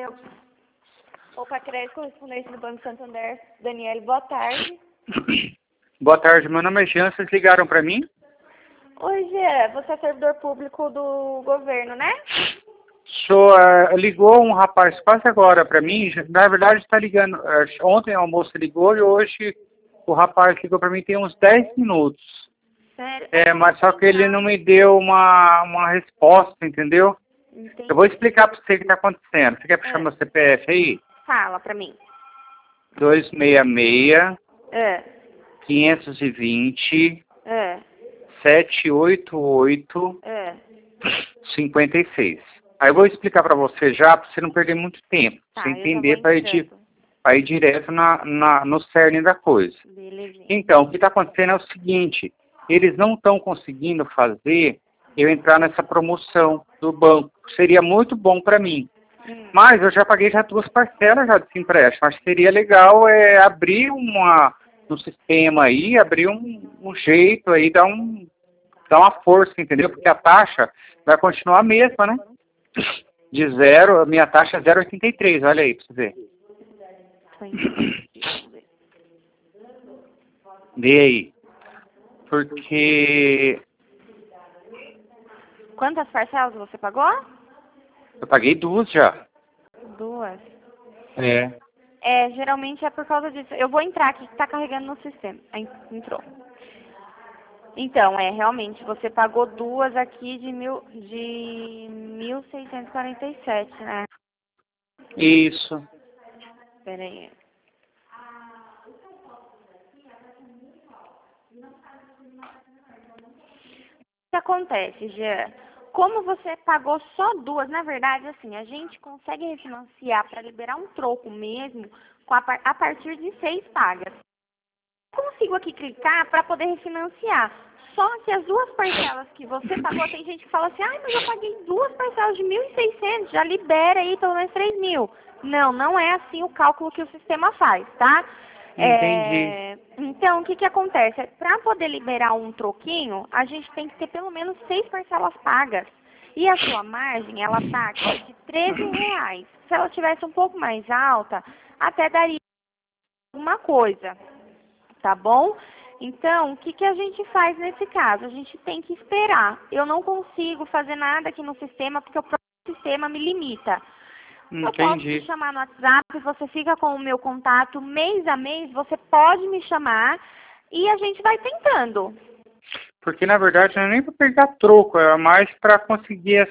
Entendeu? Opa, crédito correspondente do Banco Santander. Daniele, boa tarde. Boa tarde, meu nome é Jean, vocês ligaram para mim? Oi, Jean, você é servidor público do governo, né? Ligou um rapaz quase agora para mim, na verdade está ligando, ontem a moça ligou e hoje o rapaz ligou para mim tem uns 10 minutos. Sério? Mas só que ele não me deu uma resposta, entendeu? Entendi. Eu vou explicar para você o que está acontecendo. Você quer puxar meu CPF aí? Fala pra mim. 266 É. 520 É. 788 É. 56. Aí eu vou explicar para você já, para você não perder muito tempo. Tá, Você eu já entender vou para entrando. ir direto no cerne da coisa. Belezinha. Então, o que está acontecendo é o seguinte, eles não estão conseguindo fazer eu entrar nessa promoção do banco. Seria muito bom para mim. Mas eu já paguei já 2 parcelas já desse empréstimo. Acho que seria legal abrir no sistema aí, abrir um jeito aí, dar uma força, entendeu? Porque a taxa vai continuar a mesma, né? De zero, a minha taxa é 0,83, olha aí pra você ver. Vê aí. Porque Quantas parcelas você pagou? eu paguei 2 já. 2. É. Geralmente é por causa disso. Eu vou entrar aqui, que tá carregando no sistema. Aí, entrou. Então, realmente, você pagou 2 aqui de 1.647, né? Isso. Pera aí. O que acontece, Jean? Como você pagou só 2, na verdade, assim, a gente consegue refinanciar para liberar um troco mesmo a partir de 6 pagas. Consigo aqui clicar para poder refinanciar. Só que as 2 parcelas que você pagou, tem gente que fala assim, mas eu paguei 2 parcelas de 1.600, já libera aí pelo menos 3.000. Não é assim o cálculo que o sistema faz, tá? Entendi. Então, o que acontece? Para poder liberar um troquinho, a gente tem que ter pelo menos 6 parcelas pagas. E a sua margem, ela tá aqui de R$ 13. Se ela tivesse um pouco mais alta, até daria alguma coisa, tá bom? Então, o que a gente faz nesse caso? A gente tem que esperar. Eu não consigo fazer nada aqui no sistema, porque o próprio sistema me limita. Eu posso te Entendi. chamar no WhatsApp, você fica com o meu contato mês a mês, você pode me chamar e a gente vai tentando. Porque, na verdade, não é nem para pegar troco, é mais para conseguir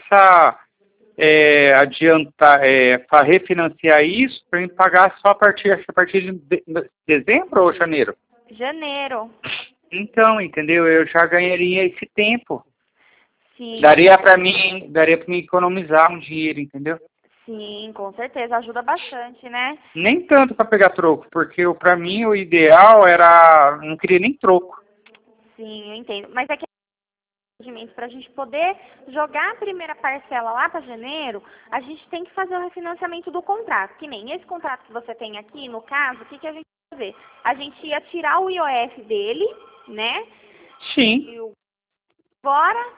adiantar, para refinanciar isso, para pagar só acho que a partir de dezembro ou janeiro? Janeiro. Então, entendeu? Eu já ganharia esse tempo. Sim. Daria para mim economizar um dinheiro, entendeu? Sim, com certeza, ajuda bastante, né? Nem tanto para pegar troco, porque para mim o ideal era, não queria nem troco. Sim, eu entendo. Mas é que para a gente poder jogar a primeira parcela lá para janeiro, a gente tem que fazer o refinanciamento do contrato. Que nem esse contrato que você tem aqui, no caso, o que a gente vai fazer? A gente ia tirar o IOF dele, né? Sim. Fora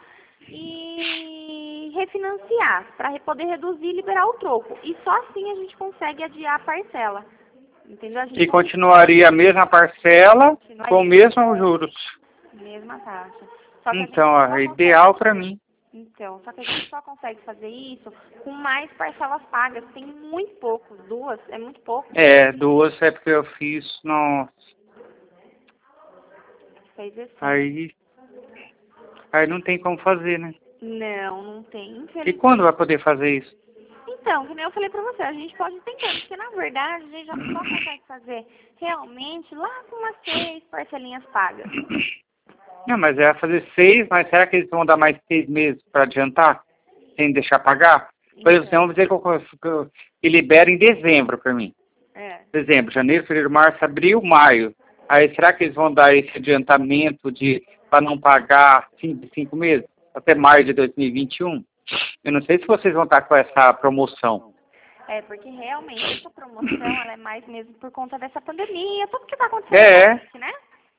e refinanciar, para poder reduzir e liberar o troco. E só assim a gente consegue adiar a parcela. Entendeu? E continuaria a mesma parcela com os mesmos juros. Mesma taxa. Só que Então, é ideal para mim. Então, só que a gente só consegue fazer isso com mais parcelas pagas. Tem muito pouco, 2, é muito pouco. 2 é porque eu fiz, nossa. Fez assim. Aí não tem como fazer, né? Não tem. E quando vai poder fazer isso? Então, que nem eu falei pra você, a gente pode tentar, porque na verdade a gente já só consegue fazer realmente lá com umas 6 parcelinhas pagas. Não, mas é fazer 6, mas será que eles vão dar mais 6 meses para adiantar? Sem deixar pagar? Por exemplo, vamos dizer que libera em dezembro para mim. Dezembro, janeiro, fevereiro, março, abril, maio. Aí será que eles vão dar esse adiantamento para não pagar 5 meses? Até maio de 2021? Eu não sei se vocês vão estar com essa promoção. Porque realmente essa promoção ela é mais mesmo por conta dessa pandemia, tudo que está acontecendo, né?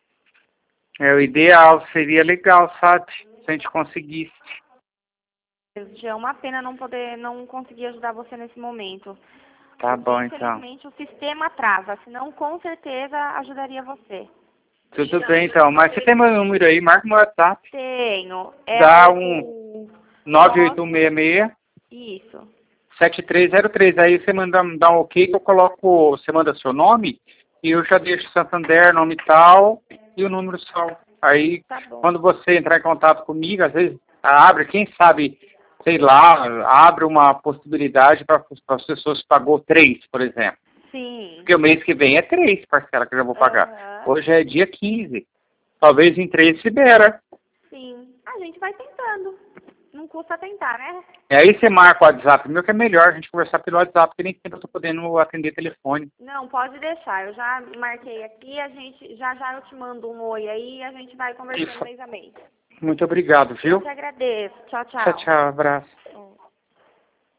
O ideal, seria legal, sabe? Se a gente conseguisse. Já é uma pena não conseguir ajudar você nesse momento. Tá bom, então. Infelizmente, o sistema trava, senão com certeza ajudaria você. Tudo bem, então. Mas você tem meu número aí, marca meu WhatsApp. Tenho. Dá um 9866. Isso. 7303. Aí você dá um ok que eu coloco, você manda seu nome e eu já deixo Santander, nome tal e o número só. Aí, Tá bom. quando você entrar em contato comigo, às vezes abre, quem sabe, sei lá, abre uma possibilidade para as pessoas que pagou 3, por exemplo. Sim. Porque o mês que vem é 3 parcelas que eu já vou pagar. Hoje é dia 15. Talvez em 3 libera. Sim. A gente vai tentando. Não custa tentar, né? E aí você marca o WhatsApp meu, que é melhor a gente conversar pelo WhatsApp, porque nem sempre eu estou podendo atender telefone. Não, pode deixar. Eu já marquei aqui, a gente já eu te mando um oi aí e a gente vai conversando mês a mês. Muito obrigado, viu? Eu te agradeço. Tchau, tchau. Tchau, tchau. Abraço.